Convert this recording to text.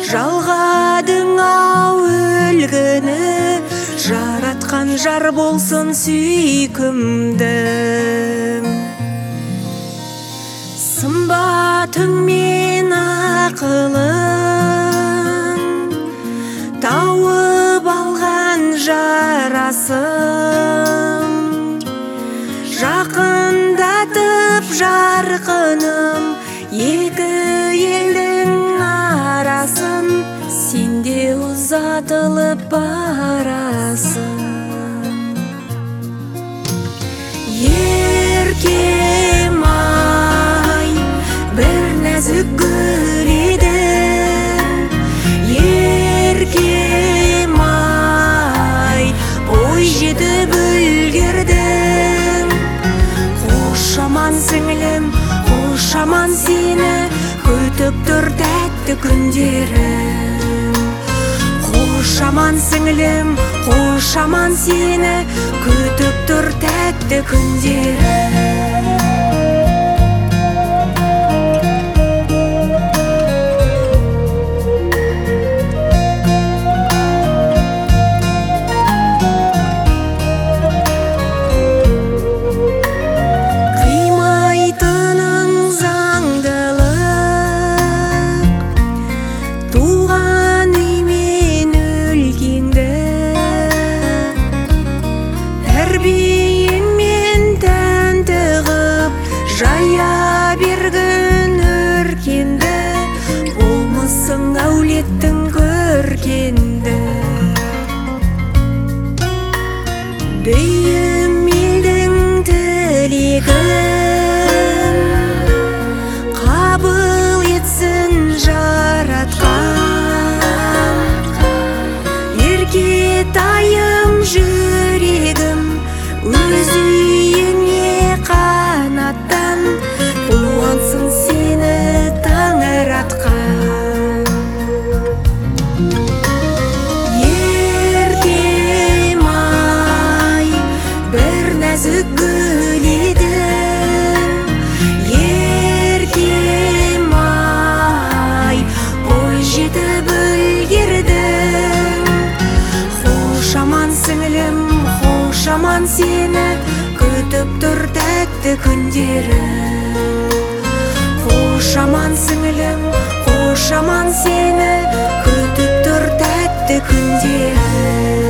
жалғадың-ау өлгіні, жаратқан жар болсын сүйкімдің. Сымбатың мен ақылың, тауып алған жарасым, жақындатып жарқыным екі елдің арасын, сенде ұзатылып барасың. Еркем ай, бір нәзік гүл едің. Еркем ай, бой жетіп үлгердің. Қош аман сіңілім, қош аман сені, күтіп тұр тәтті күндерім. Қош аман сіңілім, қош аман сені, күтіп тұр тәтті күндерім. Қимайтының заңдылық, туған үй мен өлгенді, тәрбиеңмен тәнті ғып жая бергін өркенді, болмысың әулеттің көркенді. Бейім елдің тілегін қабыл етсін жаратқан. Еркетайым жүрегім, өз үйіңе қанаттан, қуансын сені таңыратқан. Еркем ай, бір нәзік гүл едің. Еркем ай, бой жетіп үлгердің. Қош аман сіңілім, қош аман сені, күтіп тұр тәтті күндерім. Қош аман сіңілім, қош аман сені, күтіп тұр тәтті күндерім.